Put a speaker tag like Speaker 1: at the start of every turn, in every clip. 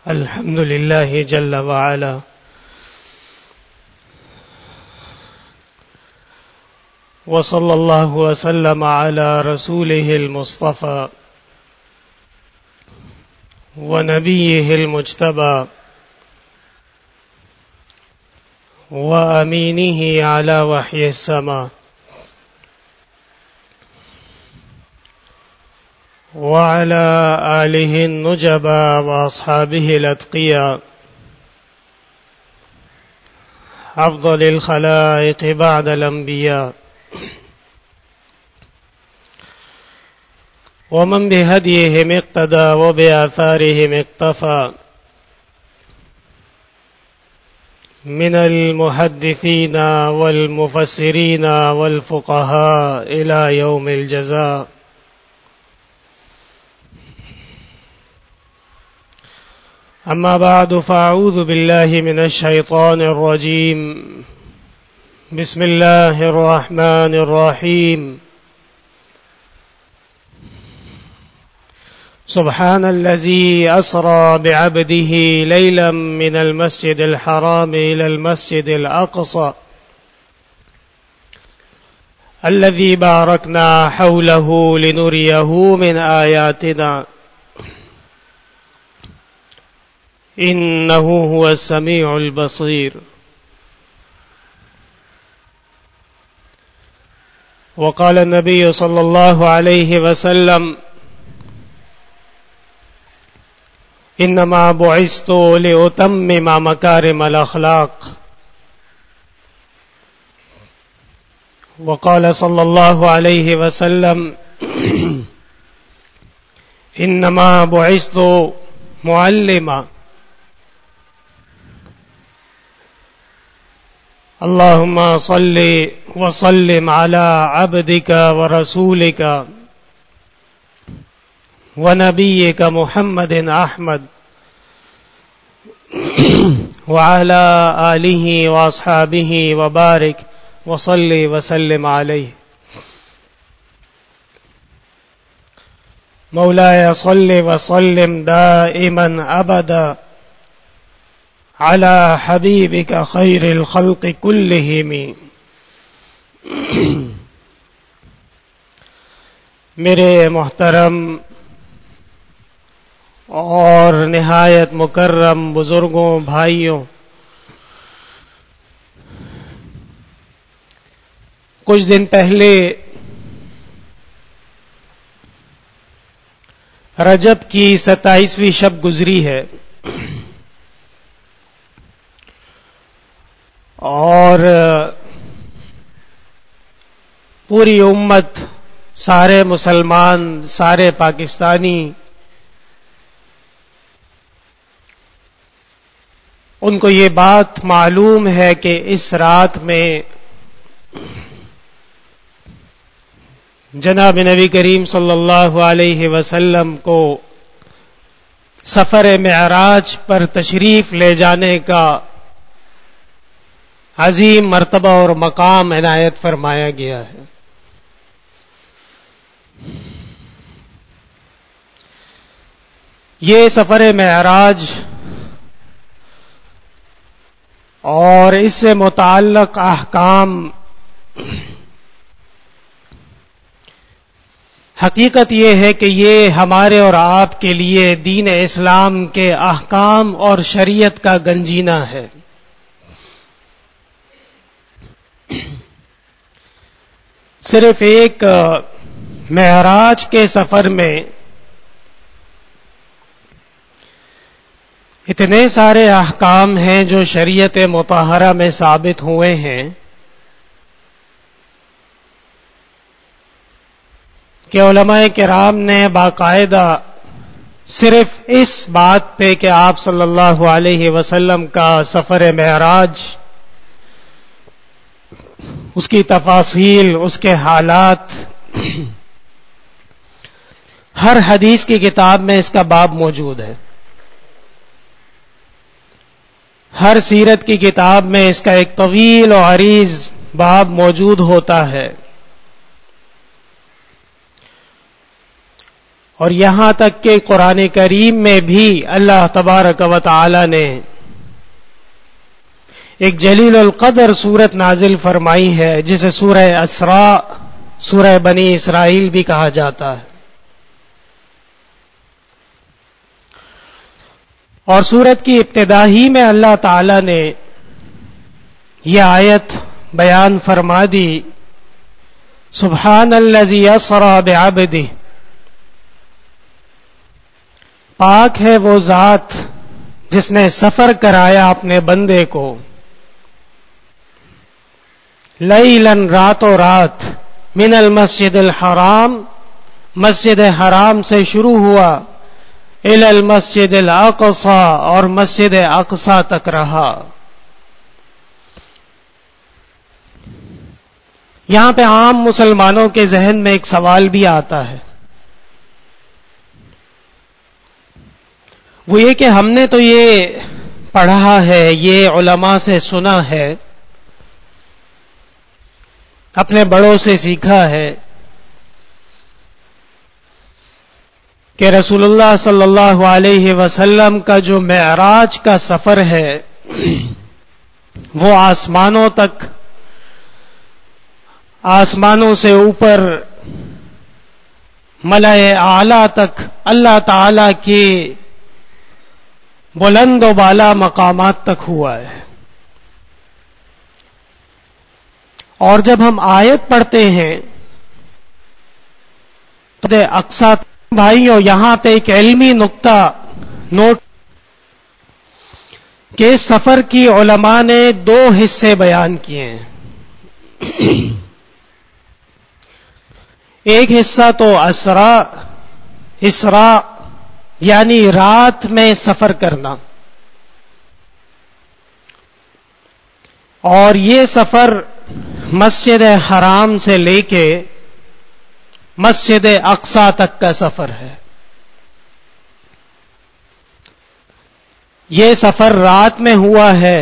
Speaker 1: الحمد لله جل وعلا وصلى الله وسلم على رسوله المصطفى ونبيه المجتبى وأمينه على وحي السماء وعلى آله النجبى وأصحابه الأتقياء أفضل الخلائق بعد الأنبياء ومن بهديهم اقتدى وبآثارهم اقتفى من المحدثين والمفسرين والفقهاء إلى يوم الجزاء. أما بعد فأعوذ بالله من الشيطان الرجيم. بسم الله الرحمن الرحيم. سبحان الذي أسرى بعبده ليلا من المسجد الحرام إلى المسجد الأقصى الذي باركنا حوله لنريه من آياتنا إنه هو السميع البصير. وقال النبي صلى الله عليه وسلم: إنما بعثت لأتمم مكارم الأخلاق. وقال صلى الله عليه وسلم: إنما بعثت معلما. اللهم صل وسلم على عبدك ورسولك ونبيك محمد أحمد وعلى آله وأصحابه وبارك وصل وسلم عليه. مولاي صل وسلم دائما أبدا على حبيبك خير الخلق كلهم. میرے محترم اور نہایت مکرم بزرگوں، بھائیوں، کچھ دن پہلے رجب کی 27ویں شب گزری ہے اور پوری امت، سارے مسلمان، سارے پاکستانی ان کو یہ بات معلوم ہے کہ اس رات میں جناب نبی کریم صلی اللہ علیہ وسلم کو سفر معراج پر تشریف لے جانے کا عظیم مرتبہ اور مقام عنایت فرمایا گیا ہے. یہ سفر معراج اور اس سے متعلق احکام حقیقت یہ ہے کہ یہ ہمارے اور آپ کے لیے دین اسلام کے احکام اور شریعت کا گنجینہ ہے. صرف ایک معراج کے سفر میں اتنے سارے احکام ہیں جو شریعت مطہرہ میں ثابت ہوئے ہیں کہ علماء کرام نے باقاعدہ صرف اس بات پہ کہ آپ صلی اللہ علیہ وسلم کا سفر معراج، اس کی تفاصیل، اس کے حالات، ہر حدیث کی کتاب میں اس کا باب موجود ہے. ہر سیرت کی کتاب میں اس کا ایک طویل و عریض باب موجود ہوتا ہے. اور یہاں تک کہ قرآن کریم میں بھی اللہ تبارک و تعالی نے ایک جلیل القدر سورت نازل فرمائی ہے جسے سورہ اسراء، سورہ بنی اسرائیل بھی کہا جاتا ہے. اور سورت کی ابتدا ہی میں اللہ تعالی نے یہ آیت بیان فرما دی، سبحان الذی اسری بعبدہ، پاک ہے وہ ذات جس نے سفر کرایا اپنے بندے کو، لیلاً راتوں رات، من المسجد الحرام، مسجد حرام سے شروع ہوا، الی المسجد الاقصی، اور مسجد اقصی تک رہا. یہاں پہ عام مسلمانوں کے ذہن میں ایک سوال بھی آتا ہے، وہ یہ کہ ہم نے تو یہ پڑھا ہے، یہ علماء سے سنا ہے، اپنے بڑوں سے سیکھا ہے کہ رسول اللہ صلی اللہ علیہ وسلم کا جو معراج کا سفر ہے وہ آسمانوں تک، آسمانوں سے اوپر ملائے اعلیٰ تک اللہ تعالی کے بلند و بالا مقامات تک ہوا ہے. اور جب ہم آیت پڑھتے ہیں تو اقصی، بھائیوں یہاں پہ ایک علمی نقطہ نوٹ کہ اس سفر کی علماء نے دو حصے بیان کیے ہیں. ایک حصہ تو اسراء یعنی رات میں سفر کرنا، اور یہ سفر مسجد حرام سے لے کے مسجد اقصی تک کا سفر ہے. یہ سفر رات میں ہوا ہے،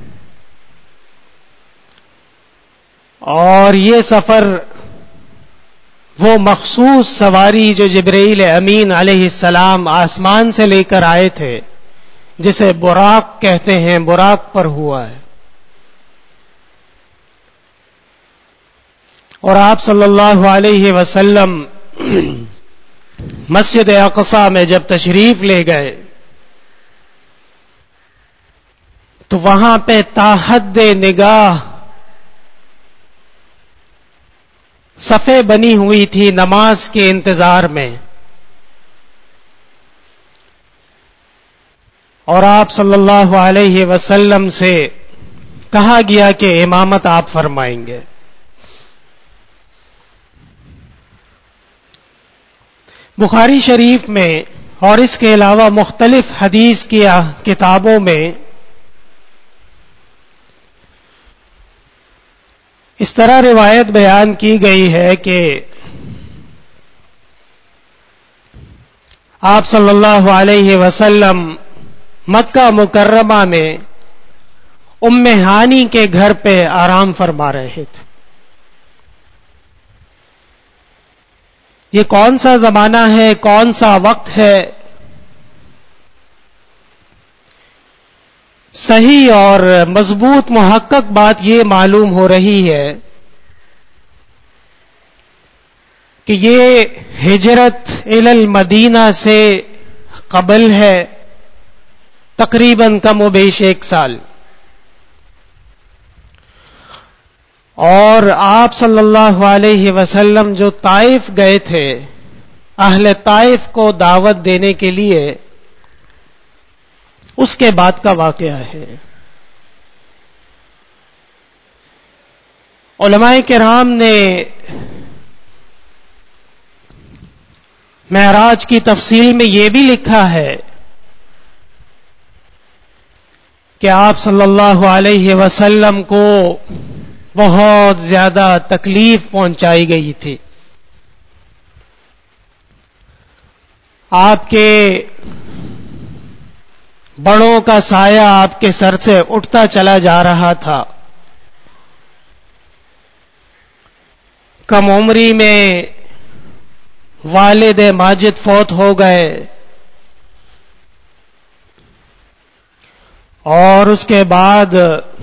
Speaker 1: اور یہ سفر وہ مخصوص سواری جو جبرائیل امین علیہ السلام آسمان سے لے کر آئے تھے، جسے براق کہتے ہیں، براق پر ہوا ہے. اور آپ صلی اللہ علیہ وسلم مسجد اقصی میں جب تشریف لے گئے تو وہاں پہ تاحد نگاہ صفیں بنی ہوئی تھی نماز کے انتظار میں، اور آپ صلی اللہ علیہ وسلم سے کہا گیا کہ امامت آپ فرمائیں گے. بخاری شریف میں اور اس کے علاوہ مختلف حدیث کی کتابوں میں اس طرح روایت بیان کی گئی ہے کہ آپ صلی اللہ علیہ وسلم مکہ مکرمہ میں ام ہانی کے گھر پہ آرام فرما رہے تھے. یہ کون سا زمانہ ہے، کون سا وقت ہے، صحیح اور مضبوط محقق بات یہ معلوم ہو رہی ہے کہ یہ ہجرت الی المدینہ سے قبل ہے، تقریباً کم و بیش 1 سال. اور آپ صلی اللہ علیہ وسلم جو طائف گئے تھے اہل طائف کو دعوت دینے کے لیے، اس کے بعد کا واقعہ ہے. علماء کرام نے معراج کی تفصیل میں یہ بھی لکھا ہے کہ آپ صلی اللہ علیہ وسلم کو بہت زیادہ تکلیف پہنچائی گئی تھی. آپ کے بڑوں کا سایہ آپ کے سر سے اٹھتا چلا جا رہا تھا. کم عمری میں والد ماجد فوت ہو گئے، اور اس کے بعد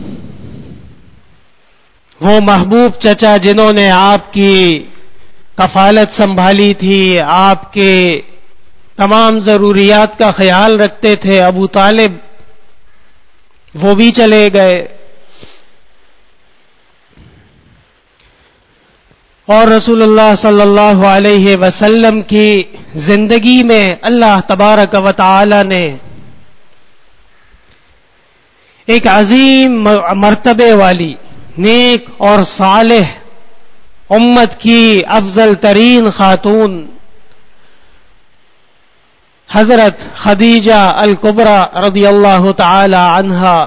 Speaker 1: وہ محبوب چچا جنہوں نے آپ کی کفالت سنبھالی تھی، آپ کے تمام ضروریات کا خیال رکھتے تھے، ابو طالب، وہ بھی چلے گئے، اور رسول اللہ صلی اللہ علیہ وسلم کی زندگی میں اللہ تبارک و تعالی نے ایک عظیم مرتبے والی نیک اور صالح امت کی افضل ترین خاتون حضرت خدیجہ الکبریٰ رضی اللہ تعالی عنہا،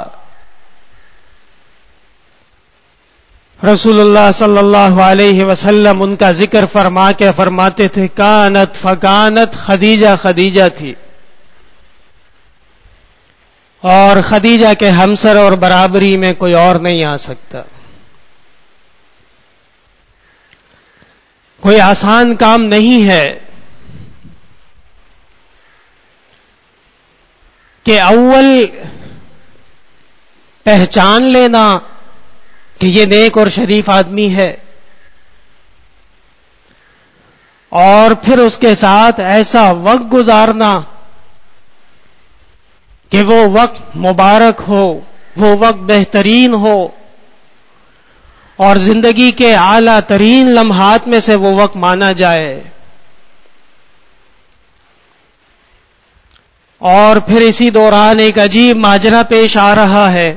Speaker 1: رسول اللہ صلی اللہ علیہ وسلم ان کا ذکر فرما کے فرماتے تھے کانت فکانت، خدیجہ خدیجہ تھی، اور خدیجہ کے ہمسر اور برابری میں کوئی اور نہیں آ سکتا۔ کوئی آسان کام نہیں ہے کہ اول پہچان لینا کہ یہ نیک اور شریف آدمی ہے، اور پھر اس کے ساتھ ایسا وقت گزارنا کہ وہ وقت مبارک ہو، وہ وقت بہترین ہو، اور زندگی کے اعلیٰ ترین لمحات میں سے وہ وقت مانا جائے، اور پھر اسی دوران ایک عجیب ماجرا پیش آ رہا ہے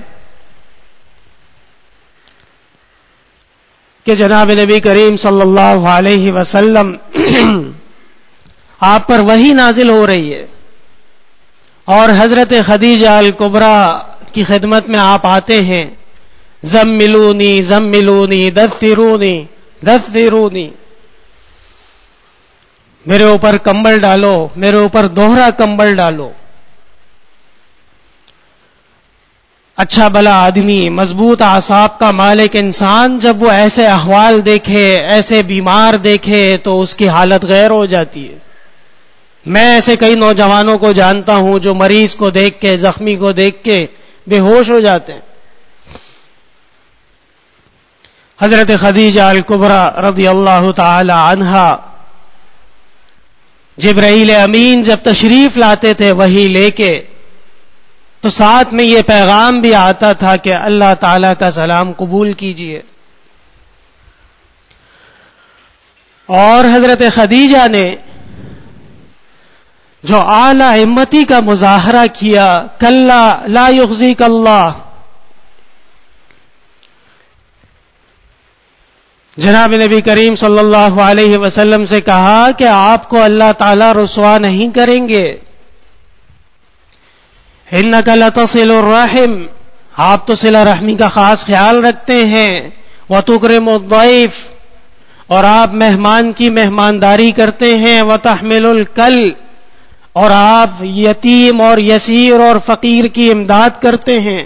Speaker 1: کہ جناب نبی کریم صلی اللہ علیہ وسلم آپ پر وحی نازل ہو رہی ہے، اور حضرت خدیجہ الکبریٰ کی خدمت میں آپ آتے ہیں، زملونی زملونی دثرونی دثرونی، میرے اوپر کمبل ڈالو، میرے اوپر دوہرا کمبل ڈالو۔ اچھا بھلا آدمی، مضبوط اعصاب کا مالک انسان جب وہ ایسے احوال دیکھے، ایسے بیمار دیکھے، تو اس کی حالت غیر ہو جاتی ہے۔ میں ایسے کئی نوجوانوں کو جانتا ہوں جو مریض کو دیکھ کے، زخمی کو دیکھ کے بے ہوش ہو جاتے ہیں۔ حضرت خدیجہ الکبریٰ رضی اللہ تعالی عنہا، جبرائیل امین جب تشریف لاتے تھے وحی لے کے، تو ساتھ میں یہ پیغام بھی آتا تھا کہ اللہ تعالی کا سلام قبول کیجئے۔ اور حضرت خدیجہ نے جو اعلی ہمتی کا مظاہرہ کیا، کلا لا یخزیک اللہ، جناب نبی کریم صلی اللہ علیہ وسلم سے کہا کہ آپ کو اللہ تعالی رسوا نہیں کریں گے، انک لتصل الرحم، آپ تو صلہ رحمی کا خاص خیال رکھتے ہیں، وتکرم الضیف، اور آپ مہمان کی مہمانداری کرتے ہیں، وتحمل الکل، اور آپ یتیم اور یسیر اور فقیر کی امداد کرتے ہیں۔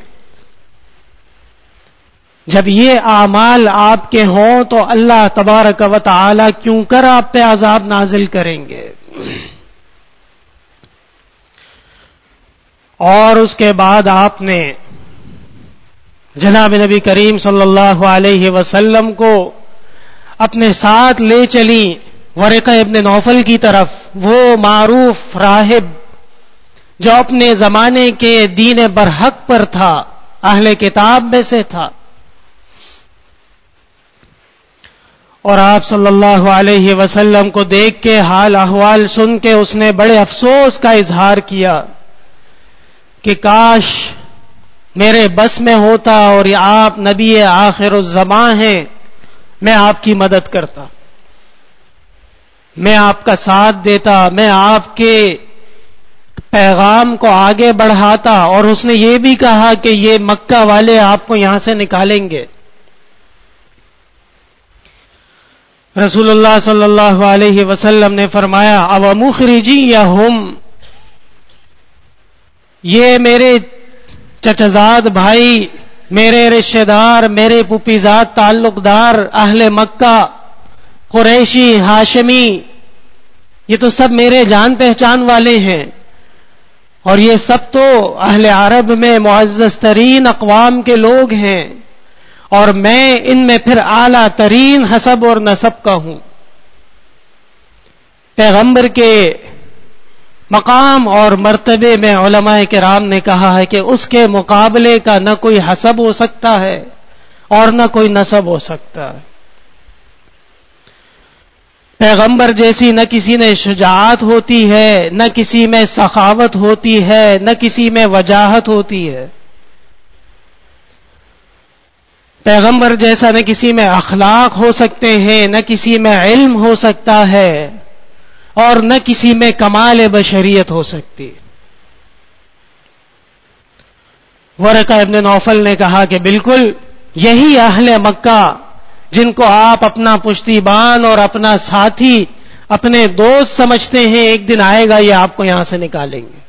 Speaker 1: جب یہ اعمال آپ کے ہوں تو اللہ تبارک و تعالی کیوں کر آپ پہ عذاب نازل کریں گے؟ اور اس کے بعد آپ نے جناب نبی کریم صلی اللہ علیہ وسلم کو اپنے ساتھ لے چلی ورقہ ابن نوفل کی طرف، وہ معروف راہب جو اپنے زمانے کے دین برحق پر تھا، اہل کتاب میں سے تھا، اور آپ صلی اللہ علیہ وسلم کو دیکھ کے، حال احوال سن کے، اس نے بڑے افسوس کا اظہار کیا کہ کاش میرے بس میں ہوتا اور آپ نبی آخر الزماں ہیں، میں آپ کی مدد کرتا، میں آپ کا ساتھ دیتا، میں آپ کے پیغام کو آگے بڑھاتا۔ اور اس نے یہ بھی کہا کہ یہ مکہ والے آپ کو یہاں سے نکالیں گے۔ رسول اللہ صلی اللہ علیہ وسلم نے فرمایا او مخرجیہم، یہ میرے چچزاد بھائی، میرے رشتہ دار، میرے پھوپھیزاد تعلق دار، اہل مکہ، قریشی، ہاشمی، یہ تو سب میرے جان پہچان والے ہیں، اور یہ سب تو اہل عرب میں معزز ترین اقوام کے لوگ ہیں، اور میں ان میں پھر اعلیٰ ترین حسب اور نسب کا ہوں۔ پیغمبر کے مقام اور مرتبے میں علماء کرام نے کہا ہے کہ اس کے مقابلے کا نہ کوئی حسب ہو سکتا ہے اور نہ کوئی نسب ہو سکتا ہے۔ پیغمبر جیسی نہ کسی میں شجاعت ہوتی ہے، نہ کسی میں سخاوت ہوتی ہے، نہ کسی میں وجاہت ہوتی ہے۔ پیغمبر جیسا نہ کسی میں اخلاق ہو سکتے ہیں، نہ کسی میں علم ہو سکتا ہے، اور نہ کسی میں کمال بشریت ہو سکتی۔ ورقہ ابن نوفل نے کہا کہ بالکل یہی اہل مکہ جن کو آپ اپنا پشتیبان اور اپنا ساتھی، اپنے دوست سمجھتے ہیں، ایک دن آئے گا یہ آپ کو یہاں سے نکالیں گے۔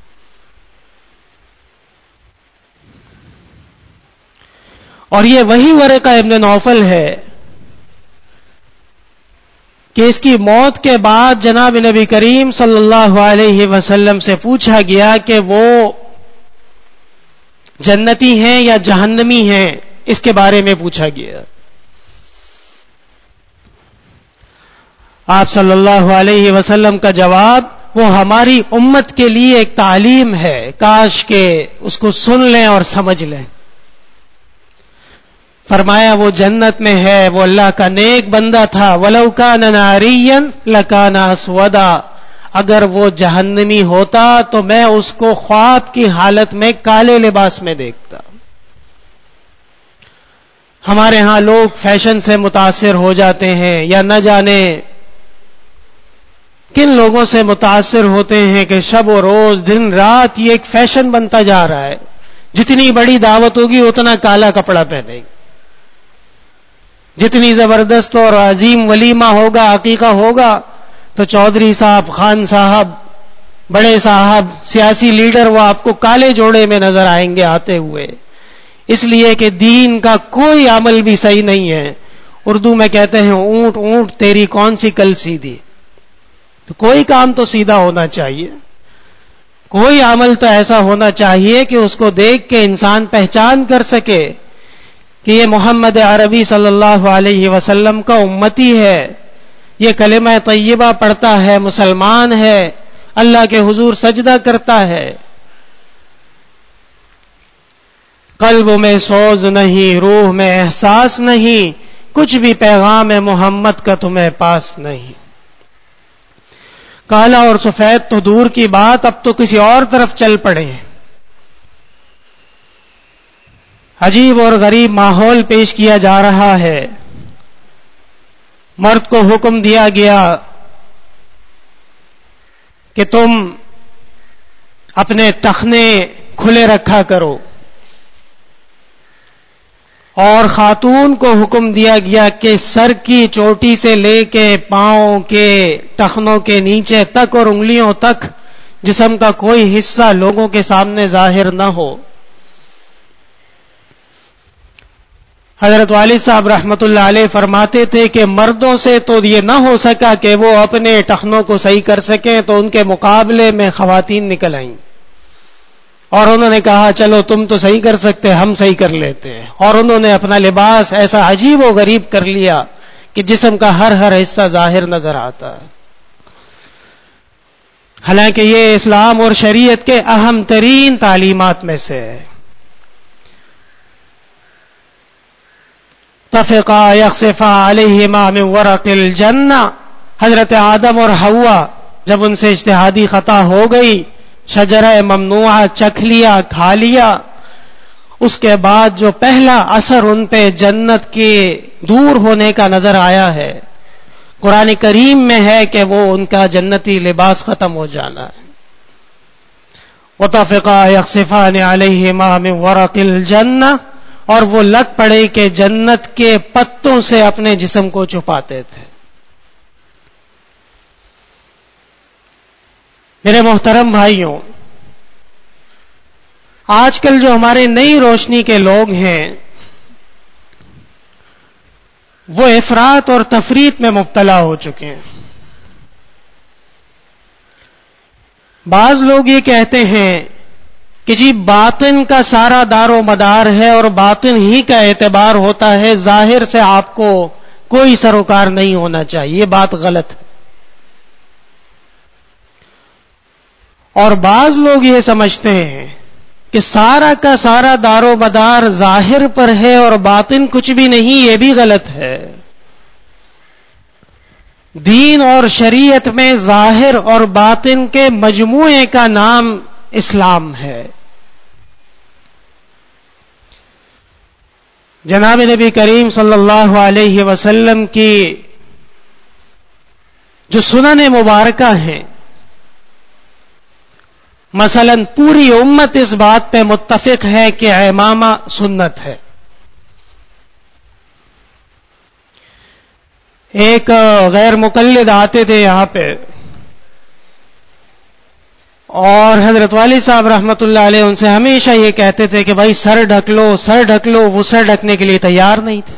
Speaker 1: اور یہ وہی ورقہ ابن نوفل ہے کہ اس کی موت کے بعد جناب نبی کریم صلی اللہ علیہ وسلم سے پوچھا گیا کہ وہ جنتی ہیں یا جہنمی ہیں، اس کے بارے میں پوچھا گیا۔ آپ صلی اللہ علیہ وسلم کا جواب وہ ہماری امت کے لیے ایک تعلیم ہے، کاش کہ اس کو سن لیں اور سمجھ لیں۔ فرمایا وہ جنت میں ہے، وہ اللہ کا نیک بندہ تھا، وَلَوْ كَانَ نَارِيًّا لَكَانَ أَسْوَدًا، اگر وہ جہنمی ہوتا تو میں اس کو خواب کی حالت میں کالے لباس میں دیکھتا۔ ہمارے ہاں لوگ فیشن سے متاثر ہو جاتے ہیں، یا نہ جانے کن لوگوں سے متاثر ہوتے ہیں کہ شب و روز دن رات یہ ایک فیشن بنتا جا رہا ہے، جتنی بڑی دعوت ہوگی اتنا کالا کپڑا پہنے گی، جتنی زبردست اور عظیم ولیمہ ہوگا، عقیقہ ہوگا، تو چودھری صاحب، خان صاحب، بڑے صاحب، سیاسی لیڈر وہ آپ کو کالے جوڑے میں نظر آئیں گے آتے ہوئے، اس لیے کہ دین کا کوئی عمل بھی صحیح نہیں ہے۔ اردو میں کہتے ہیں اونٹ اونٹ تیری کون سی کل سیدھی، تو کوئی کام تو سیدھا ہونا چاہیے، کوئی عمل تو ایسا ہونا چاہیے کہ اس کو دیکھ کے انسان پہچان کر سکے کہ یہ محمد عربی صلی اللہ علیہ وسلم کا امتی ہے، یہ کلمہ طیبہ پڑھتا ہے، مسلمان ہے، اللہ کے حضور سجدہ کرتا ہے، قلب میں سوز نہیں، روح میں احساس نہیں، کچھ بھی پیغام محمد کا تمہیں پاس نہیں۔ کالا اور سفید تو دور کی بات، اب تو کسی اور طرف چل پڑے ہیں۔ عجیب اور غریب ماحول پیش کیا جا رہا ہے۔ مرد کو حکم دیا گیا کہ تم اپنے ٹخنے کھلے رکھا کرو، اور خاتون کو حکم دیا گیا کہ سر کی چوٹی سے لے کے پاؤں کے ٹخنوں کے نیچے تک اور انگلیوں تک جسم کا کوئی حصہ لوگوں کے سامنے ظاہر نہ ہو۔ حضرت والد صاحب رحمت اللہ علیہ فرماتے تھے کہ مردوں سے تو یہ نہ ہو سکا کہ وہ اپنے ٹخنوں کو صحیح کر سکیں، تو ان کے مقابلے میں خواتین نکل آئیں، اور انہوں نے کہا چلو تم تو صحیح کر سکتے، ہم صحیح کر لیتے ہیں، اور انہوں نے اپنا لباس ایسا عجیب و غریب کر لیا کہ جسم کا ہر حصہ ظاہر نظر آتا ہے۔ حالانکہ یہ اسلام اور شریعت کے اہم ترین تعلیمات میں سے ہے۔ تفقا یخصفا علیہما من ورق الجنہ، حضرت آدم اور حوا جب ان سے اجتہادی خطا ہو گئی، شجرہ ممنوعہ چکھ لیا، کھا لیا، اس کے بعد جو پہلا اثر ان پہ جنت کے دور ہونے کا نظر آیا ہے، قرآن کریم میں ہے کہ وہ ان کا جنتی لباس ختم ہو جانا ہے۔ وَطَفِقَا يَخْصِفَانِ عَلَيْهِمَا مِنْ وَرَقِ الْجَنَّةِ، اور وہ لگ پڑے کہ جنت کے پتوں سے اپنے جسم کو چھپاتے تھے۔ میرے محترم بھائیوں، آج کل جو ہمارے نئی روشنی کے لوگ ہیں وہ افراط اور تفریط میں مبتلا ہو چکے ہیں۔ بعض لوگ یہ کہتے ہیں کہ جی باطن کا سارا دار و مدار ہے اور باطن ہی کا اعتبار ہوتا ہے، ظاہر سے آپ کو کوئی سروکار نہیں ہونا چاہیے. یہ بات غلط ہے. اور بعض لوگ یہ سمجھتے ہیں کہ سارا کا سارا دار و مدار ظاہر پر ہے اور باطن کچھ بھی نہیں. یہ بھی غلط ہے. دین اور شریعت میں ظاہر اور باطن کے مجموعے کا نام اسلام ہے. جناب نبی کریم صلی اللہ علیہ وسلم کی جو سنن مبارکہ ہیں، مثلا پوری امت اس بات پہ متفق ہے کہ عمامہ سنت ہے. ایک غیر مقلد آتے تھے یہاں پہ اور حضرت والی صاحب رحمت اللہ علیہ ان سے ہمیشہ یہ کہتے تھے کہ بھائی سر ڈھک لو سر ڈھک لو. وہ سر ڈھکنے کے لیے تیار نہیں تھے.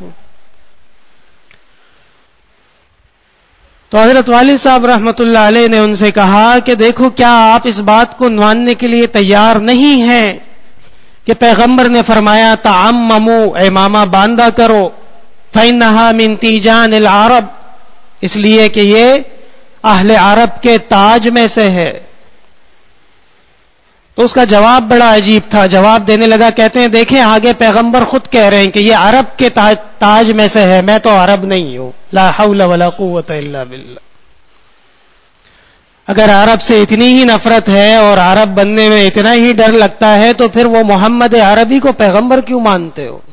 Speaker 1: تو حضرت والی صاحب رحمت اللہ علیہ نے ان سے کہا کہ دیکھو کیا آپ اس بات کو ماننے کے لیے تیار نہیں ہیں کہ پیغمبر نے فرمایا تعمموا، امامہ باندھا کرو، فإنها من تیجان العرب، اس لیے کہ یہ اہل عرب کے تاج میں سے ہے. تو اس کا جواب بڑا عجیب تھا. جواب دینے لگا، کہتے ہیں دیکھیں آگے پیغمبر خود کہہ رہے ہیں کہ یہ عرب کے تاج میں سے ہے، میں تو عرب نہیں ہوں. لا حول ولا قوت الا باللہ. اگر عرب سے اتنی ہی نفرت ہے اور عرب بننے میں اتنا ہی ڈر لگتا ہے تو پھر وہ محمد عربی کو پیغمبر کیوں مانتے ہو؟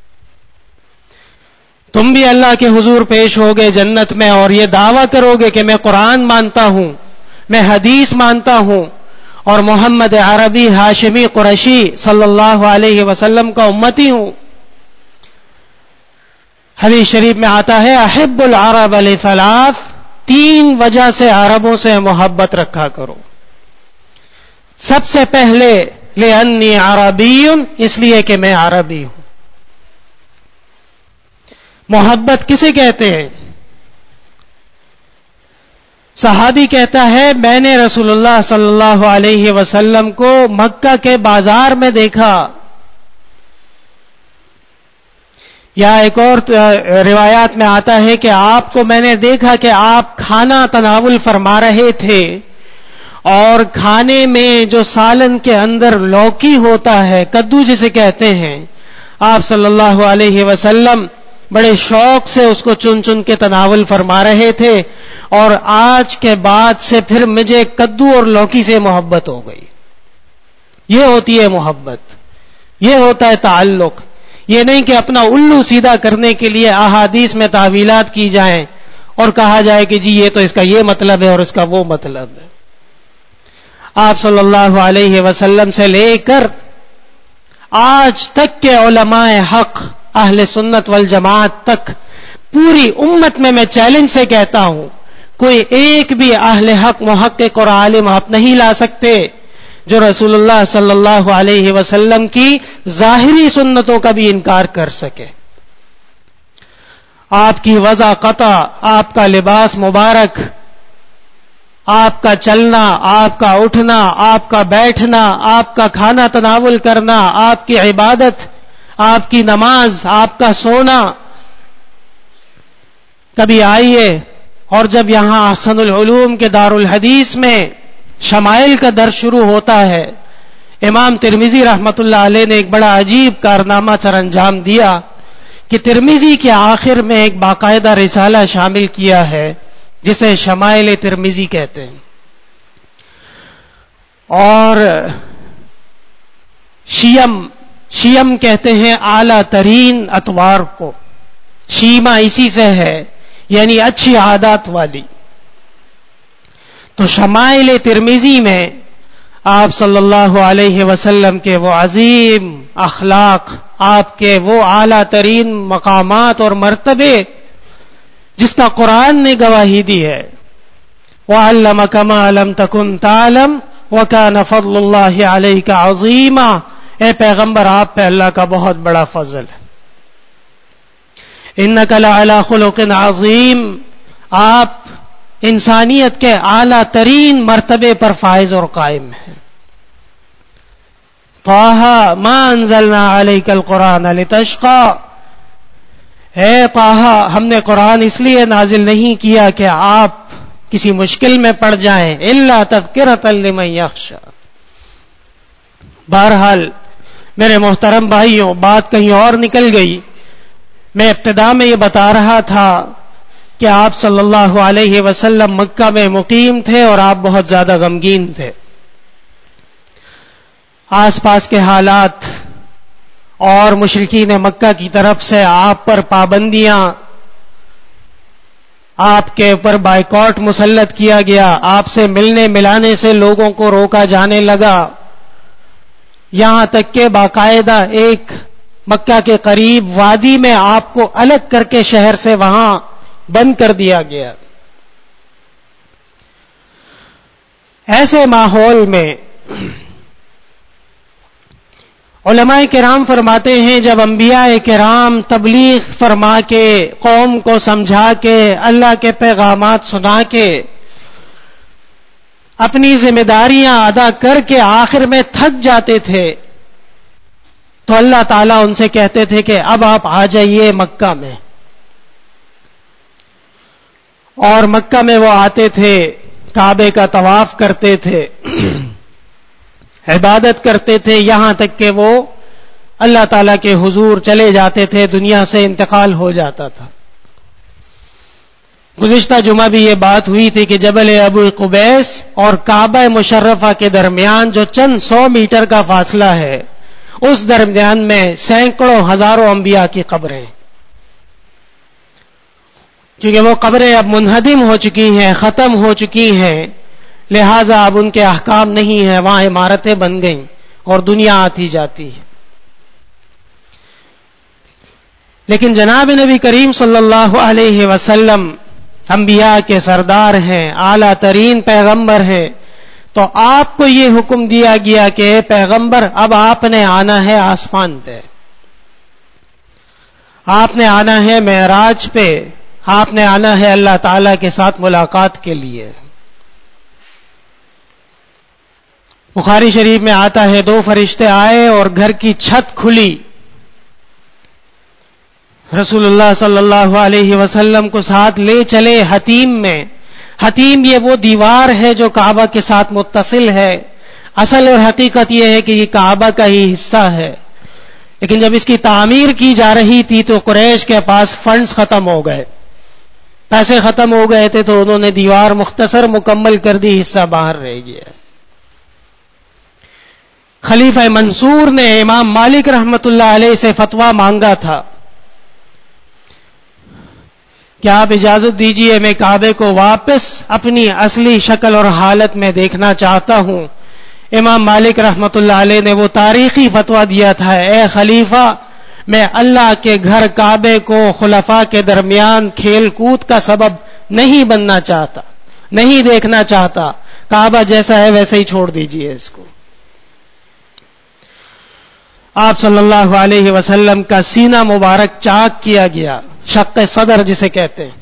Speaker 1: تم بھی اللہ کے حضور پیش ہوگے جنت میں اور یہ دعویٰ کرو گے کہ میں قرآن مانتا ہوں، میں حدیث مانتا ہوں اور محمد عربی ہاشمی قریشی صلی اللہ علیہ وسلم کا امتی ہوں. حدیث شریف میں آتا ہے احب العرب لثلاث، 3 وجہ سے عربوں سے محبت رکھا کرو. سب سے پہلے لأنی عربی، اس لیے کہ میں عربی ہوں. محبت کسے کہتے ہیں؟ صحابی کہتا ہے میں نے رسول اللہ صلی اللہ علیہ وسلم کو مکہ کے بازار میں دیکھا، یا ایک اور روایات میں آتا ہے کہ آپ کو میں نے دیکھا کہ آپ کھانا تناول فرما رہے تھے اور کھانے میں جو سالن کے اندر لوکی ہوتا ہے، کدو جسے کہتے ہیں، آپ صلی اللہ علیہ وسلم بڑے شوق سے اس کو چن چن کے تناول فرما رہے تھے. اور آج کے بعد سے پھر مجھے کدو اور لوکی سے محبت ہو گئی. یہ ہوتی ہے محبت، یہ ہوتا ہے تعلق. یہ نہیں کہ اپنا الو سیدھا کرنے کے لیے احادیث میں تعویلات کی جائیں اور کہا جائے کہ جی یہ تو اس کا یہ مطلب ہے اور اس کا وہ مطلب ہے. آپ صلی اللہ علیہ وسلم سے لے کر آج تک کے علماء حق اہل سنت والجماعت تک پوری امت میں چیلنج سے کہتا ہوں، کوئی ایک بھی اہل حق محقق اور عالم آپ نہیں لا سکتے جو رسول اللہ صلی اللہ علیہ وسلم کی ظاہری سنتوں کا بھی انکار کر سکے. آپ کی وضع قطع، آپ کا لباس مبارک، آپ کا چلنا، آپ کا اٹھنا، آپ کا بیٹھنا، آپ کا کھانا تناول کرنا، آپ کی عبادت، آپ کی نماز، آپ کا سونا. کبھی آئیے اور جب یہاں احسن العلوم کے دارالحدیث میں شمائل کا درس شروع ہوتا ہے، امام ترمذی رحمت اللہ علیہ نے ایک بڑا عجیب کارنامہ سر انجام دیا کہ ترمذی کے آخر میں ایک باقاعدہ رسالہ شامل کیا ہے جسے شمائل ترمذی کہتے ہیں. اور شیم کہتے ہیں اعلیٰ ترین اطوار کو. شیما اسی سے ہے، یعنی اچھی عادات والی. تو شمائل ترمذی میں آپ صلی اللہ علیہ وسلم کے وہ عظیم اخلاق، آپ کے وہ اعلیٰ ترین مقامات اور مرتبے جس کا قرآن نے گواہی دی ہے. وَعَلَّمَكَ مَا لَمْ تَكُنْ تَعْلَمْ وَكَانَ فَضْلُ اللَّهِ عَلَيْكَ عَظِيمًا. اے پیغمبر آپ پہ اللہ کا بہت بڑا فضل ہے. اِنَّكَ لَعَلَىٰ خُلُقٍ عَظِيمٍ، آپ انسانیت کے اعلیٰ ترین مرتبے پر فائز اور قائم ہے. طٰہ ما انزلنا علیک القرآن لتشقی، اے طٰہ ہم نے قرآن اس لیے نازل نہیں کیا کہ آپ کسی مشکل میں پڑ جائیں، الا تذکرۃ لمن یخشی. بہرحال میرے محترم بھائیوں، بات کہیں اور نکل گئی. میں ابتدا میں یہ بتا رہا تھا کہ آپ صلی اللہ علیہ وسلم مکہ میں مقیم تھے اور آپ بہت زیادہ غمگین تھے. آس پاس کے حالات اور مشرکین مکہ کی طرف سے آپ پر پابندیاں، آپ کے اوپر بائیکاٹ مسلط کیا گیا، آپ سے ملنے ملانے سے لوگوں کو روکا جانے لگا، یہاں تک کہ باقاعدہ ایک مکہ کے قریب وادی میں آپ کو الگ کر کے شہر سے وہاں بند کر دیا گیا. ایسے ماحول میں علماء کرام فرماتے ہیں جب انبیاء کرام تبلیغ فرما کے، قوم کو سمجھا کے، اللہ کے پیغامات سنا کے، اپنی ذمہ داریاں ادا کر کے آخر میں تھک جاتے تھے، تو اللہ تعالیٰ ان سے کہتے تھے کہ اب آپ آ جائیے مکہ میں. اور مکہ میں وہ آتے تھے، کعبے کا طواف کرتے تھے، عبادت کرتے تھے، یہاں تک کہ وہ اللہ تعالیٰ کے حضور چلے جاتے تھے، دنیا سے انتقال ہو جاتا تھا. گزشتہ جمعہ بھی یہ بات ہوئی تھی کہ جبل ابو قبیس اور کعبہ مشرفہ کے درمیان جو چند 100 میٹر کا فاصلہ ہے، اس درمیان میں سینکڑوں ہزاروں انبیاء کی قبریں، کیونکہ وہ قبریں اب منہدم ہو چکی ہیں، ختم ہو چکی ہیں، لہذا اب ان کے احکام نہیں ہیں، وہاں عمارتیں بن گئیں اور دنیا آتی جاتی ہے. لیکن جناب نبی کریم صلی اللہ علیہ وسلم انبیاء کے سردار ہیں، اعلیٰ ترین پیغمبر ہیں، تو آپ کو یہ حکم دیا گیا کہ اے پیغمبر اب آپ نے آنا ہے آسمان پہ، آپ نے آنا ہے معراج پہ، آپ نے آنا ہے اللہ تعالی کے ساتھ ملاقات کے لیے. بخاری شریف میں آتا ہے 2 فرشتے آئے اور گھر کی چھت کھلی، رسول اللہ صلی اللہ علیہ وسلم کو ساتھ لے چلے حتیم میں. حتیم یہ وہ دیوار ہے جو کعبہ کے ساتھ متصل ہے. اصل اور حقیقت یہ ہے کہ یہ کعبہ کا ہی حصہ ہے، لیکن جب اس کی تعمیر کی جا رہی تھی تو قریش کے پاس فنڈز ختم ہو گئے، پیسے ختم ہو گئے تھے، تو انہوں نے دیوار مختصر مکمل کر دی، حصہ باہر رہ گیا. خلیفہ منصور نے امام مالک رحمت اللہ علیہ سے فتویٰ مانگا تھا کہ آپ اجازت دیجئے میں کعبے کو واپس اپنی اصلی شکل اور حالت میں دیکھنا چاہتا ہوں. امام مالک رحمت اللہ علیہ نے وہ تاریخی فتویٰ دیا تھا، اے خلیفہ میں اللہ کے گھر کعبے کو خلفاء کے درمیان کھیل کود کا سبب نہیں بننا چاہتا، نہیں دیکھنا چاہتا، کعبہ جیسا ہے ویسے ہی چھوڑ دیجئے اس کو. آپ صلی اللہ علیہ وسلم کا سینہ مبارک چاک کیا گیا، شق صدر جسے کہتے ہیں،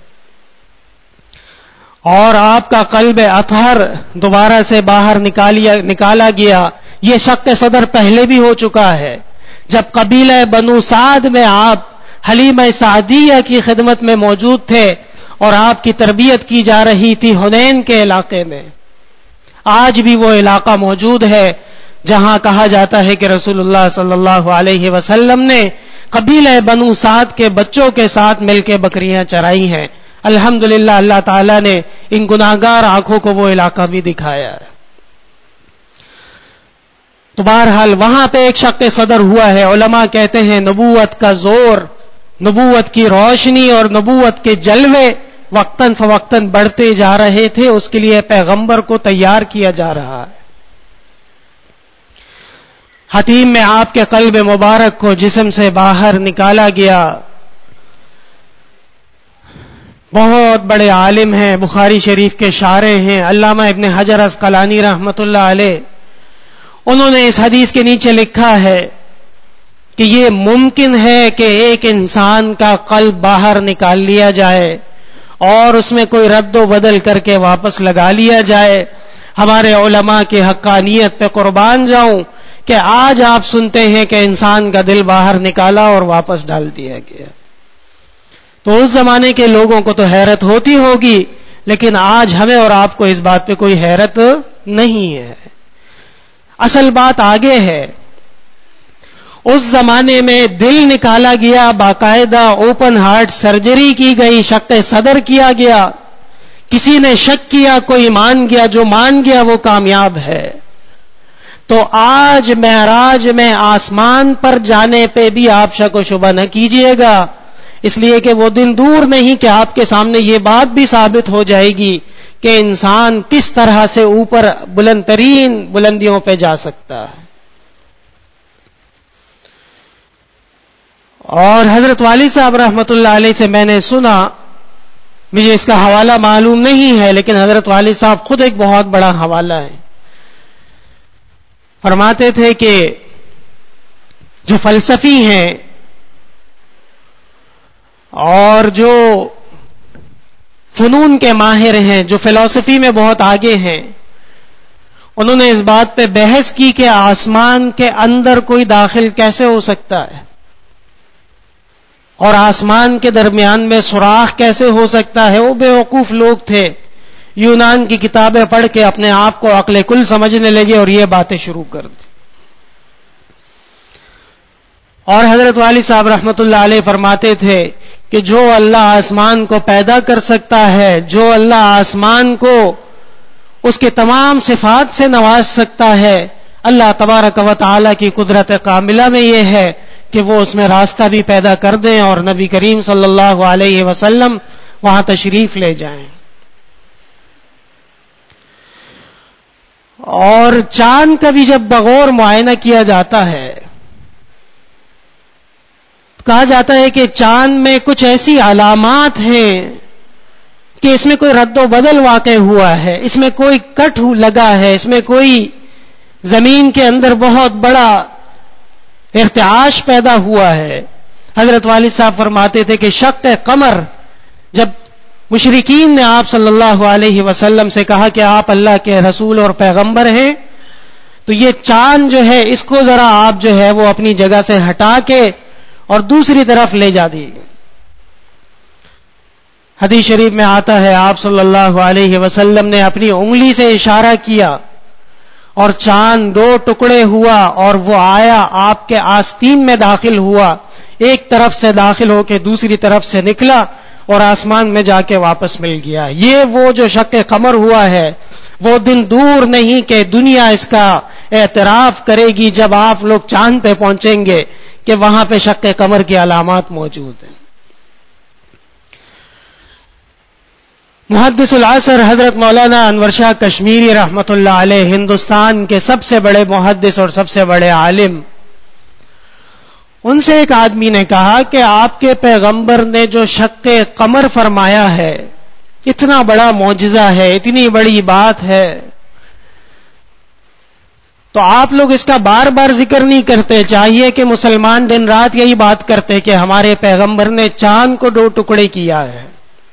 Speaker 1: اور آپ کا قلب اطہر دوبارہ سے باہر نکالا گیا. یہ شق صدر پہلے بھی ہو چکا ہے جب قبیلہ بنو سعد میں آپ حلیمہ سعدیہ کی خدمت میں موجود تھے اور آپ کی تربیت کی جا رہی تھی حنین کے علاقے میں. آج بھی وہ علاقہ موجود ہے جہاں کہا جاتا ہے کہ رسول اللہ صلی اللہ علیہ وسلم نے قبیلہ بنو سعد کے بچوں کے ساتھ مل کے بکریاں چرائی ہیں. الحمدللہ اللہ تعالیٰ نے ان گناہگار آنکھوں کو وہ علاقہ بھی دکھایا ہے. تو بہرحال وہاں پہ ایک شق صدر ہوا ہے. علماء کہتے ہیں نبوت کا زور، نبوت کی روشنی اور نبوت کے جلوے وقتاً فوقتاً بڑھتے جا رہے تھے، اس کے لیے پیغمبر کو تیار کیا جا رہا ہے. حتیم میں آپ کے قلب مبارک کو جسم سے باہر نکالا گیا. بہت بڑے عالم ہیں، بخاری شریف کے شارح ہیں علامہ ابن حجر عسقلانی رحمت اللہ علیہ. انہوں نے اس حدیث کے نیچے لکھا ہے کہ یہ ممکن ہے کہ ایک انسان کا قلب باہر نکال لیا جائے اور اس میں کوئی رد و بدل کر کے واپس لگا لیا جائے. ہمارے علماء کی حقانیت پہ قربان جاؤں کہ آج آپ سنتے ہیں کہ انسان کا دل باہر نکالا اور واپس ڈال دیا گیا. تو اس زمانے کے لوگوں کو تو حیرت ہوتی ہوگی، لیکن آج ہمیں اور آپ کو اس بات پہ کوئی حیرت نہیں ہے. اصل بات آگے ہے. اس زمانے میں دل نکالا گیا، باقاعدہ اوپن ہارٹ سرجری کی گئی، شق صدر کیا گیا. کسی نے شک کیا، کوئی مان گیا، جو مان گیا وہ کامیاب ہے. تو آج معراج میں آسمان پر جانے پہ بھی آپ شک و شبہ نہ کیجئے گا، اس لیے کہ وہ دن دور نہیں کہ آپ کے سامنے یہ بات بھی ثابت ہو جائے گی کہ انسان کس طرح سے اوپر بلند ترین بلندیوں پہ جا سکتا ہے. اور حضرت والی صاحب رحمت اللہ علیہ سے میں نے سنا، مجھے اس کا حوالہ معلوم نہیں ہے، لیکن حضرت والی صاحب خود ایک بہت بڑا حوالہ ہے. فرماتے تھے کہ جو فلسفی ہیں اور جو فنون کے ماہر ہیں، جو فلسفی میں بہت آگے ہیں، انہوں نے اس بات پہ بحث کی کہ آسمان کے اندر کوئی داخل کیسے ہو سکتا ہے اور آسمان کے درمیان میں سوراخ کیسے ہو سکتا ہے. وہ بے وقوف لوگ تھے، یونان کی کتابیں پڑھ کے اپنے آپ کو عقل کل سمجھنے لگے اور یہ باتیں شروع کر دی. اور حضرت والی صاحب رحمت اللہ علیہ فرماتے تھے کہ جو اللہ آسمان کو پیدا کر سکتا ہے، جو اللہ آسمان کو اس کے تمام صفات سے نواز سکتا ہے، اللہ تبارک و تعالی کی قدرت کاملہ میں یہ ہے کہ وہ اس میں راستہ بھی پیدا کر دیں اور نبی کریم صلی اللہ علیہ وسلم وہاں تشریف لے جائیں. اور چاند کا بھی جب بغور معائنہ کیا جاتا ہے، کہا جاتا ہے کہ چاند میں کچھ ایسی علامات ہیں کہ اس میں کوئی رد و بدل واقع ہوا ہے، اس میں کوئی کٹ لگا ہے، اس میں کوئی زمین کے اندر بہت بڑا ارتعاش پیدا ہوا ہے. حضرت والد صاحب فرماتے تھے کہ شق قمر، جب مشرکین نے آپ صلی اللہ علیہ وسلم سے کہا کہ آپ اللہ کے رسول اور پیغمبر ہیں، تو یہ چاند جو ہے اس کو ذرا آپ جو ہے وہ اپنی جگہ سے ہٹا کے اور دوسری طرف لے جا دیجیے. حدیث شریف میں آتا ہے آپ صلی اللہ علیہ وسلم نے اپنی انگلی سے اشارہ کیا اور چاند دو ٹکڑے ہوا اور وہ آیا آپ کے آستین میں داخل ہوا، ایک طرف سے داخل ہو کے دوسری طرف سے نکلا اور آسمان میں جا کے واپس مل گیا. یہ وہ جو شق قمر ہوا ہے، وہ دن دور نہیں کہ دنیا اس کا اعتراف کرے گی جب آپ لوگ چاند پہ پہنچیں گے کہ وہاں پہ شق قمر کی علامات موجود ہیں. محدث العصر حضرت مولانا انور شاہ کشمیری رحمت اللہ علیہ، ہندوستان کے سب سے بڑے محدث اور سب سے بڑے عالم، ان سے ایک آدمی نے کہا کہ آپ کے پیغمبر نے جو شق قمر فرمایا ہے، اتنا بڑا معجزہ ہے، اتنی بڑی بات ہے، تو آپ لوگ اس کا بار بار ذکر نہیں کرتے. چاہیے کہ مسلمان دن رات یہی بات کرتے کہ ہمارے پیغمبر نے چاند کو دو ٹکڑے کیا ہے.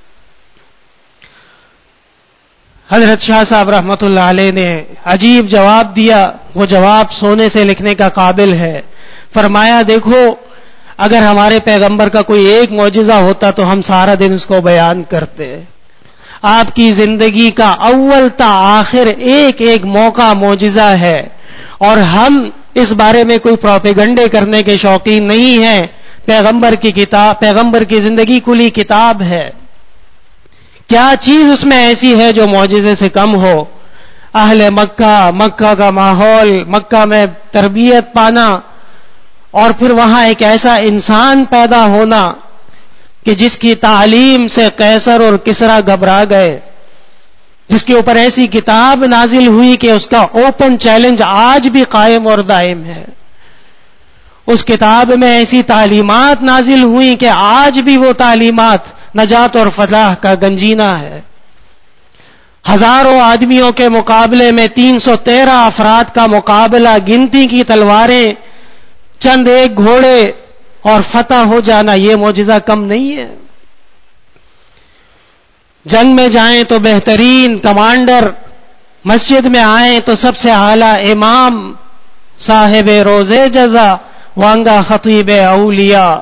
Speaker 1: حضرت شاہ صاحب رحمت اللہ علیہ نے عجیب جواب دیا، وہ جواب سونے سے لکھنے کا قابل ہے. فرمایا دیکھو، اگر ہمارے پیغمبر کا کوئی ایک معجزہ ہوتا تو ہم سارا دن اس کو بیان کرتے. آپ کی زندگی کا اول تا آخر ایک ایک موقع معجزہ ہے، اور ہم اس بارے میں کوئی پروپیگنڈے کرنے کے شوقین نہیں ہیں. پیغمبر کی کتاب، پیغمبر کی زندگی کھلی کتاب ہے. کیا چیز اس میں ایسی ہے جو معجزے سے کم ہو؟ اہل مکہ، مکہ کا ماحول، مکہ میں تربیت پانا، اور پھر وہاں ایک ایسا انسان پیدا ہونا کہ جس کی تعلیم سے قیصر اور کسریٰ گھبرا گئے، جس کے اوپر ایسی کتاب نازل ہوئی کہ اس کا اوپن چیلنج آج بھی قائم اور دائم ہے. اس کتاب میں ایسی تعلیمات نازل ہوئی کہ آج بھی وہ تعلیمات نجات اور فلاح کا گنجینہ ہے. ہزاروں آدمیوں کے مقابلے میں 313 افراد کا مقابلہ، گنتی کی تلواریں، چند ایک گھوڑے اور فتح ہو جانا، یہ معجزہ کم نہیں ہے. جنگ میں جائیں تو بہترین کمانڈر، مسجد میں آئیں تو سب سے اعلیٰ امام، صاحب روزے جزا، وانگا خطیب اولیاء.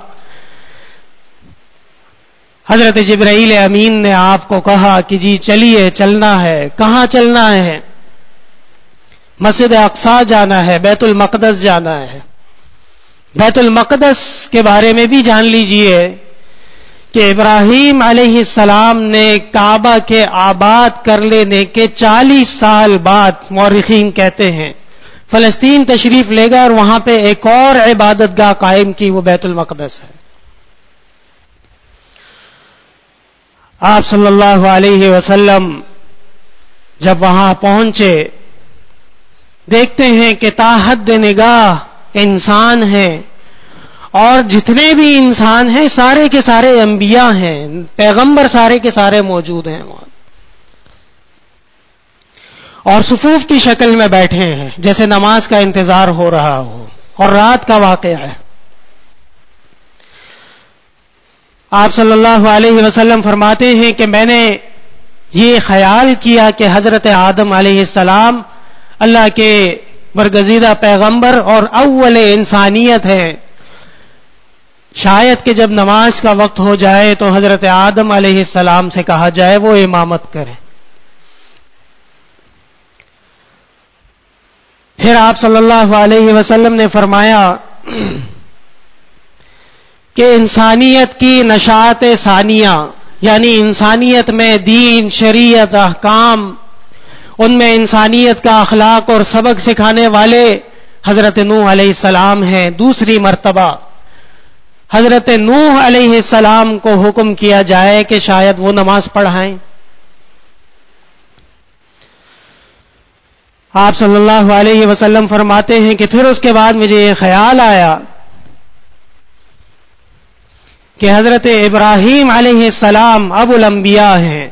Speaker 1: حضرت جبرائیل امین نے آپ کو کہا کہ جی چلیے، چلنا ہے. کہاں چلنا ہے؟ مسجد اقصی جانا ہے، بیت المقدس جانا ہے. بیت المقدس کے بارے میں بھی جان لیجئے کہ ابراہیم علیہ السلام نے کعبہ کے آباد کر لینے کے 40 سال بعد مورخین کہتے ہیں فلسطین تشریف لے گا اور وہاں پہ ایک اور عبادت گاہ قائم کی، وہ بیت المقدس ہے. آپ صلی اللہ علیہ وسلم جب وہاں پہنچے، دیکھتے ہیں کہ تاحد نگاہ انسان ہیں، اور جتنے بھی انسان ہیں سارے کے سارے انبیاء ہیں، پیغمبر سارے کے سارے موجود ہیں وہاں، اور صفوف کی شکل میں بیٹھے ہیں جیسے نماز کا انتظار ہو رہا ہو، اور رات کا واقعہ ہے. آپ صلی اللہ علیہ وسلم فرماتے ہیں کہ میں نے یہ خیال کیا کہ حضرت آدم علیہ السلام اللہ کے برگزیدہ پیغمبر اور اول انسانیت ہیں، شاید کہ جب نماز کا وقت ہو جائے تو حضرت آدم علیہ السلام سے کہا جائے وہ امامت کریں. پھر آپ صلی اللہ علیہ وسلم نے فرمایا کہ انسانیت کی نشاط ثانیہ، یعنی انسانیت میں دین، شریعت، احکام، ان میں انسانیت کا اخلاق اور سبق سکھانے والے حضرت نوح علیہ السلام ہیں. دوسری مرتبہ حضرت نوح علیہ السلام کو حکم کیا جائے کہ شاید وہ نماز پڑھائیں. آپ صلی اللہ علیہ وسلم فرماتے ہیں کہ پھر اس کے بعد مجھے یہ خیال آیا کہ حضرت ابراہیم علیہ السلام ابو الانبیاء ہیں،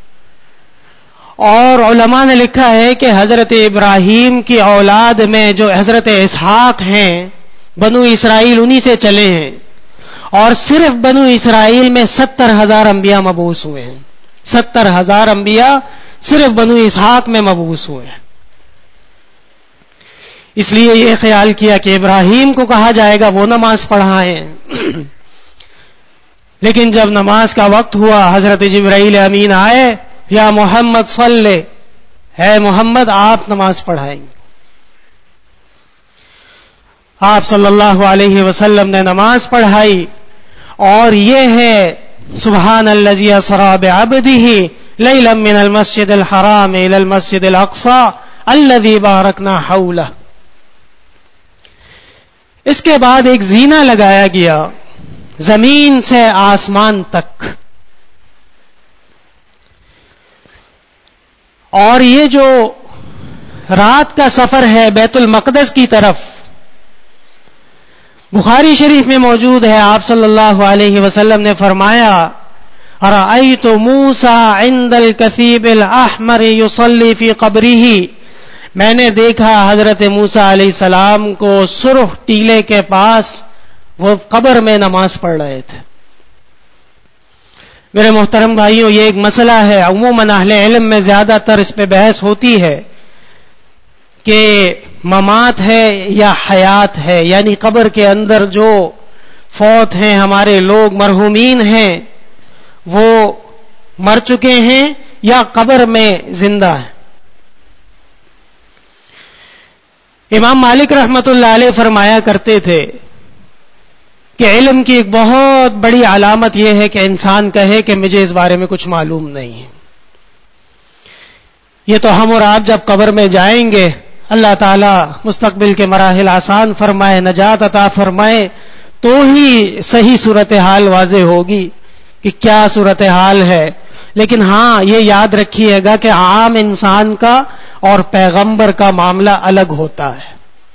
Speaker 1: اور علماء نے لکھا ہے کہ حضرت ابراہیم کی اولاد میں جو حضرت اسحاق ہیں، بنو اسرائیل انہی سے چلے ہیں، اور صرف بنو اسرائیل میں 70,000 انبیاء مبعوث ہوئے ہیں. 70,000 انبیاء صرف بنو اسحاق میں مبعوث ہوئے ہیں. اس لیے یہ خیال کیا کہ ابراہیم کو کہا جائے گا وہ نماز پڑھائیں. لیکن جب نماز کا وقت ہوا، حضرت جبرائیل امین آئے، یا محمد صلی، ہے محمد آپ نماز پڑھائیں. آپ صلی اللہ علیہ وسلم نے نماز پڑھائی، اور یہ ہے سبحان الذی اسری بعبدہ لیلا من المسجد الحرام الی المسجد الاقصی الذی بارکنا حولہ. اس کے بعد ایک زینہ لگایا گیا زمین سے آسمان تک، اور یہ جو رات کا سفر ہے بیت المقدس کی طرف، بخاری شریف میں موجود ہے. آپ صلی اللہ علیہ وسلم نے فرمایا رأیت موسیٰ عند الکثیب الاحمر یصلی فی قبرہ، میں نے دیکھا حضرت موسیٰ علیہ السلام کو سرخ ٹیلے کے پاس، وہ قبر میں نماز پڑھ رہے تھے. میرے محترم بھائیوں، یہ ایک مسئلہ ہے، عموماً اہل علم میں زیادہ تر اس پہ بحث ہوتی ہے کہ ممات ہے یا حیات ہے، یعنی قبر کے اندر جو فوت ہیں ہمارے لوگ، مرحومین ہیں، وہ مر چکے ہیں یا قبر میں زندہ ہیں. امام مالک رحمت اللہ علیہ فرمایا کرتے تھے کہ علم کی ایک بہت بڑی علامت یہ ہے کہ انسان کہے کہ مجھے اس بارے میں کچھ معلوم نہیں ہے. یہ تو ہم اور آپ جب قبر میں جائیں گے، اللہ تعالیٰ مستقبل کے مراحل آسان فرمائے، نجات عطا فرمائے، تو ہی صحیح صورتحال واضح ہوگی کہ کیا صورتحال ہے. لیکن ہاں یہ یاد رکھیے گا کہ عام انسان کا اور پیغمبر کا معاملہ الگ ہوتا ہے.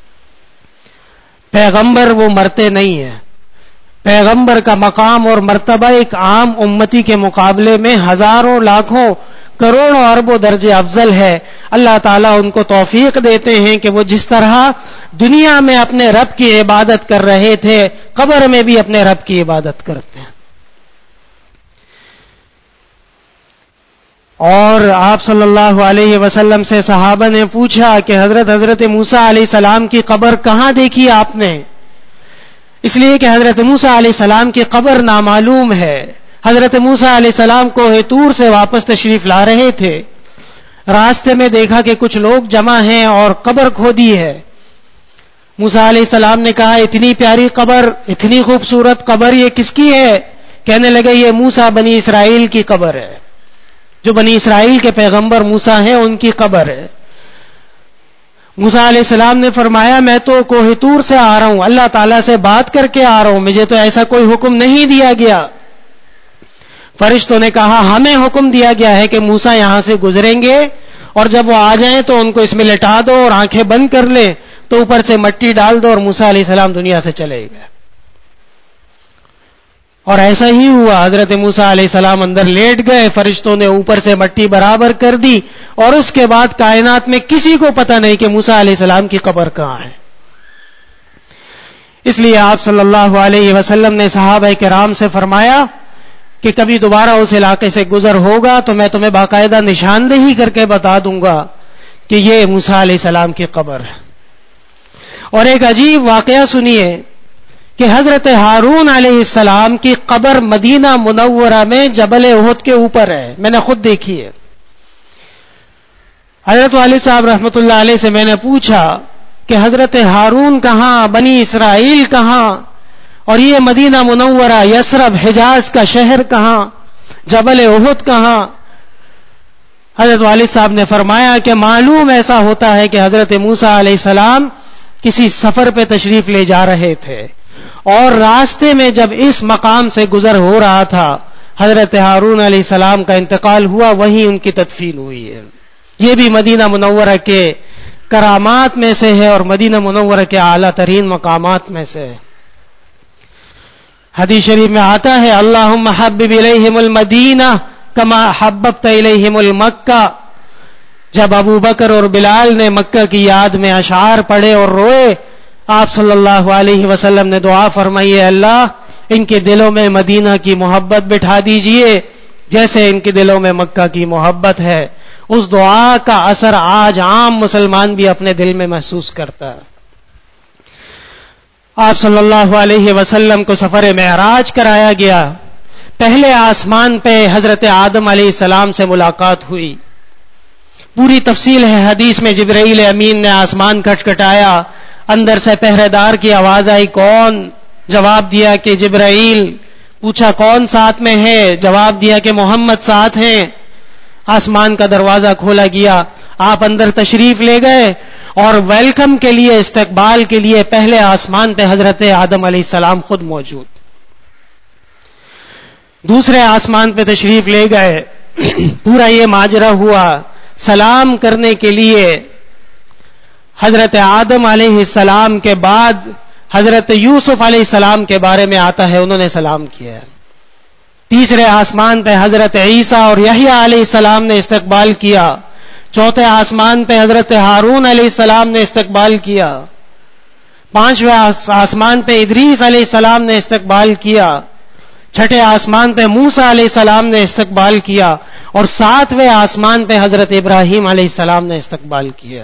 Speaker 1: پیغمبر وہ مرتے نہیں ہیں. پیغمبر کا مقام اور مرتبہ ایک عام امتی کے مقابلے میں ہزاروں، لاکھوں، کروڑوں، اربوں درجے افضل ہے. اللہ تعالیٰ ان کو توفیق دیتے ہیں کہ وہ جس طرح دنیا میں اپنے رب کی عبادت کر رہے تھے، قبر میں بھی اپنے رب کی عبادت کرتے ہیں. اور آپ صلی اللہ علیہ وسلم سے صحابہ نے پوچھا کہ حضرت موسیٰ علیہ السلام کی قبر کہاں دیکھی آپ نے؟ اس لیے کہ حضرت موسیٰ علیہ السلام کی قبر نامعلوم ہے. حضرت موسیٰ علیہ السلام کوہ طور سے واپس تشریف لا رہے تھے. راستے میں دیکھا کہ کچھ لوگ جمع ہیں اور قبر کھودی ہے. موسیٰ علیہ السلام نے کہا اتنی پیاری قبر، اتنی خوبصورت قبر، یہ کس کی ہے؟ کہنے لگے یہ موسیٰ بنی اسرائیل کی قبر ہے، جو بنی اسرائیل کے پیغمبر موسیٰ ہیں ان کی قبر ہے. موسیٰ علیہ السلام نے فرمایا میں تو کوہ طور سے آ رہا ہوں، اللہ تعالیٰ سے بات کر کے آ رہا ہوں، مجھے تو ایسا کوئی حکم نہیں دیا گیا. فرشتوں نے کہا ہمیں حکم دیا گیا ہے کہ موسیٰ یہاں سے گزریں گے اور جب وہ آ جائیں تو ان کو اس میں لٹا دو اور آنکھیں بند کر لیں تو اوپر سے مٹی ڈال دو اور موسیٰ علیہ السلام دنیا سے چلے گئے. اور ایسا ہی ہوا. حضرت موسیٰ علیہ السلام اندر لیٹ گئے، فرشتوں نے اوپر سے مٹی برابر کر دی اور اس کے بعد کائنات میں کسی کو پتہ نہیں کہ موسیٰ علیہ السلام کی قبر کہاں ہے. اس لیے آپ صلی اللہ علیہ وسلم نے صحابہ کرام سے فرمایا کہ کبھی دوبارہ اس علاقے سے گزر ہوگا تو میں تمہیں باقاعدہ نشاندہی کر کے بتا دوں گا کہ یہ موسیٰ علیہ السلام کی قبر ہے. اور ایک عجیب واقعہ سنیے کہ حضرت ہارون علیہ السلام کی قبر مدینہ منورہ میں جبل احد کے اوپر ہے. میں نے خود دیکھی ہے. حضرت والد صاحب رحمۃ اللہ علیہ سے میں نے پوچھا کہ حضرت ہارون کہاں، بنی اسرائیل کہاں، اور یہ مدینہ منورہ یثرب حجاز کا شہر کہاں، جبل احد کہاں؟ حضرت والد صاحب نے فرمایا کہ معلوم ایسا ہوتا ہے کہ حضرت موسیٰ علیہ السلام کسی سفر پہ تشریف لے جا رہے تھے اور راستے میں جب اس مقام سے گزر ہو رہا تھا حضرت ہارون علیہ السلام کا انتقال ہوا، وہیں ان کی تدفین ہوئی ہے. یہ بھی مدینہ منورہ کے کرامات میں سے ہے اور مدینہ منورہ کے اعلیٰ ترین مقامات میں سے ہے. حدیث شریف میں آتا ہے اللہم حبب الیہم المدینہ کما حببت الیہم المکہ. جب ابو بکر اور بلال نے مکہ کی یاد میں اشعار پڑھے اور روئے، آپ صلی اللہ علیہ وسلم نے دعا فرمائی اللہ ان کے دلوں میں مدینہ کی محبت بٹھا دیجئے جیسے ان کے دلوں میں مکہ کی محبت ہے. اس دعا کا اثر آج عام مسلمان بھی اپنے دل میں محسوس کرتا ہے. آپ صلی اللہ علیہ وسلم کو سفر معراج کرایا گیا. پہلے آسمان پہ حضرت آدم علیہ السلام سے ملاقات ہوئی. پوری تفصیل ہے حدیث میں. جبرائیل امین نے آسمان کھٹکھٹایا، اندر سے پہرے دار کی آواز آئی کون؟ جواب دیا کہ جبرائیل. پوچھا کون ساتھ میں ہے؟ جواب دیا کہ محمد ساتھ ہیں. آسمان کا دروازہ کھولا گیا، آپ اندر تشریف لے گئے اور ویلکم کے لیے، استقبال کے لیے پہلے آسمان پہ حضرت آدم علیہ السلام خود موجود. دوسرے آسمان پہ تشریف لے گئے، پورا یہ ماجرا ہوا. سلام کرنے کے لیے حضرت آدم علیہ السلام کے بعد حضرت یوسف علیہ السلام کے بارے میں آتا ہے، انہوں نے سلام کیا. تیسرے آسمان پہ حضرت عیسیٰ اور یحییٰ علیہ السلام نے استقبال کیا. چوتھے آسمان پہ حضرت ہارون علیہ السلام نے استقبال کیا. پانچویں آسمان پہ ادریس علیہ السلام نے استقبال کیا. چھٹے آسمان پہ موسیٰ علیہ السلام نے استقبال کیا اور ساتویں آسمان پہ حضرت ابراہیم علیہ السلام نے استقبال کیا.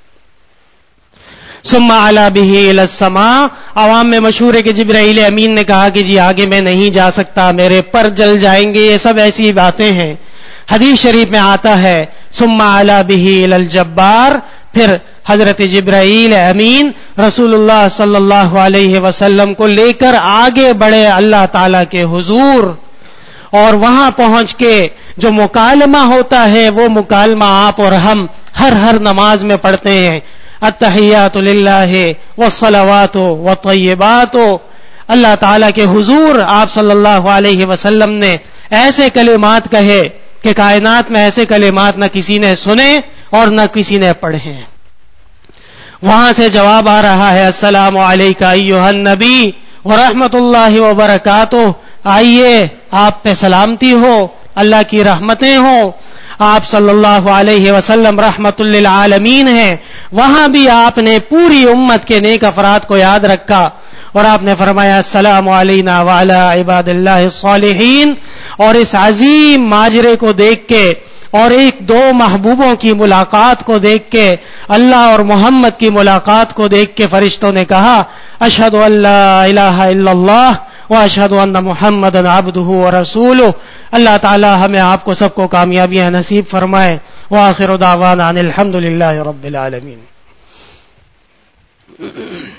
Speaker 1: ثم علا بہ الی السماء. عوام میں مشہور ہے کہ جبرائیل امین نے کہا کہ جی آگے میں نہیں جا سکتا، میرے پر جل جائیں گے. یہ سب ایسی باتیں ہیں. حدیث شریف میں آتا ہے ثم علا بہ الی الجبار. پھر حضرت جبرائیل امین رسول اللہ صلی اللہ علیہ وسلم کو لے کر آگے بڑھے اللہ تعالی کے حضور، اور وہاں پہنچ کے جو مکالمہ ہوتا ہے وہ مکالمہ آپ اور ہم ہر نماز میں پڑھتے ہیں. التحیات للہ والصلوات والطیبات. اللہ تعالیٰ کے حضور آپ صلی اللہ علیہ وسلم نے ایسے کلمات کہے کہ کائنات میں ایسے کلمات نہ کسی نے سنے اور نہ کسی نے پڑھے. وہاں سے جواب آ رہا ہے السلام علیکہ ایھا النبی ورحمۃ اللہ وبرکاتہ. آئیے آپ پہ سلامتی ہو، اللہ کی رحمتیں ہوں. آپ صلی اللہ علیہ وسلم رحمت للعالمین ہیں. وہاں بھی آپ نے پوری امت کے نیک افراد کو یاد رکھا اور آپ نے فرمایا السلام علینا وعلی عباد اللہ الصالحین. اور اس عظیم ماجرے کو دیکھ کے اور ایک دو محبوبوں کی ملاقات کو دیکھ کے، اللہ اور محمد کی ملاقات کو دیکھ کے فرشتوں نے کہا اشہد ان لا الہ الا اللہ واشہد ان محمدا عبدہ ورسولہ۔ اللہ تعالی ہمیں آپ کو سب کو کامیابیاں نصیب فرمائے۔ وآخر دعوانا ان الحمد للہ رب العالمین۔